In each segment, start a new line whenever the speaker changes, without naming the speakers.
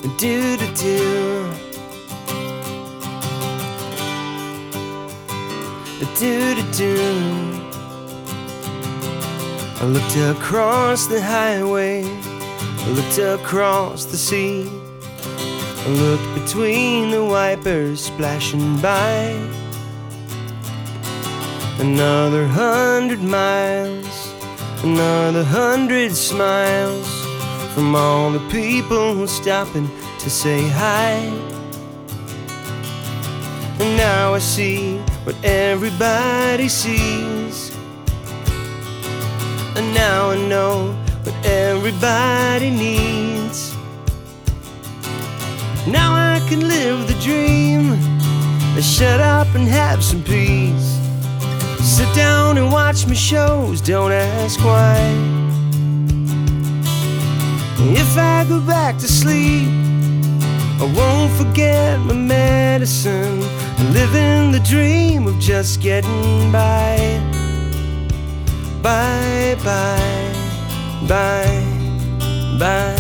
Do do do. Do do do. I looked across the highway, I looked across the sea, I looked between the wipers splashing by. Another 100 miles, another 100 smiles from all the people stopping to say hi. And now I see what everybody sees, and now I know what everybody needs. Now I can live the dream, shut up and have some peace. Sit down and watch my shows, don't ask why. If I go back to sleep, I won't forget my medicine, living the dream of just getting by. Bye, bye, bye, bye.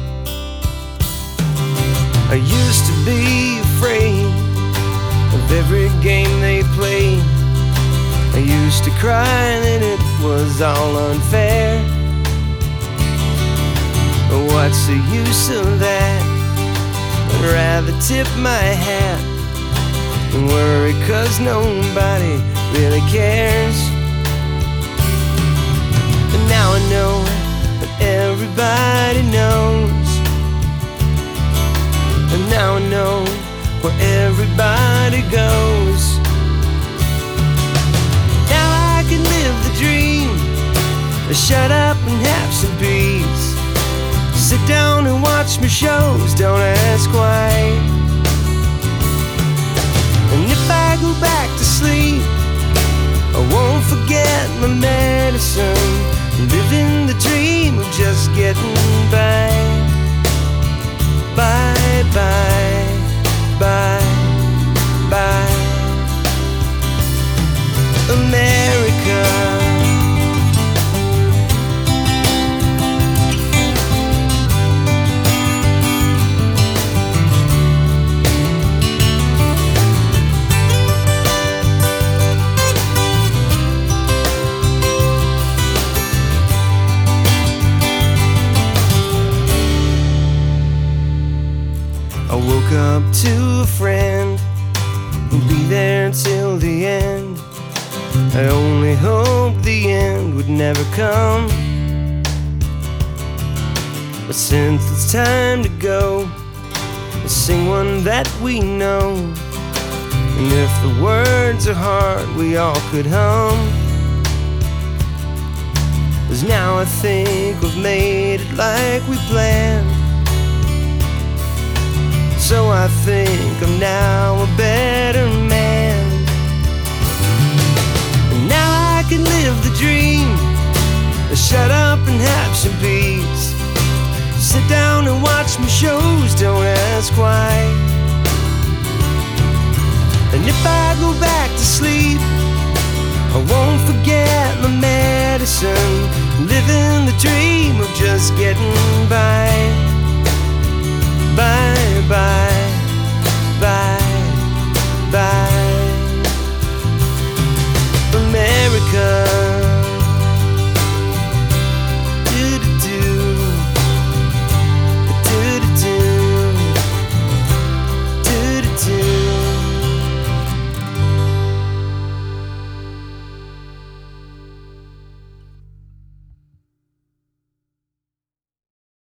I used to be afraid of every game they played. I used to cry that it was all unfair. But what's the use of that? I'd rather tip my hat and worry 'cause nobody really cares. And now I know that everybody knows, and now I know where everybody goes. Now I can live the dream, shut up and have some peace. Sit down and watch my shows, don't ask why. And if I go back to sleep, I won't forget my medicine, living the dream of just getting by. Bye, bye, bye, bye. America. I woke up to a friend who'll be there till the end. I only hoped the end would never come, but since it's time to go, let's sing one that we know. And if the words are hard, we all could hum. 'Cause now I think we've made it like we planned. So I think I'm now a better man. And now I can live the dream, shut up and have some peace. Sit down and watch my shows, don't ask why. And if I go back to sleep, I won't forget my medicine, living the dream of just getting by.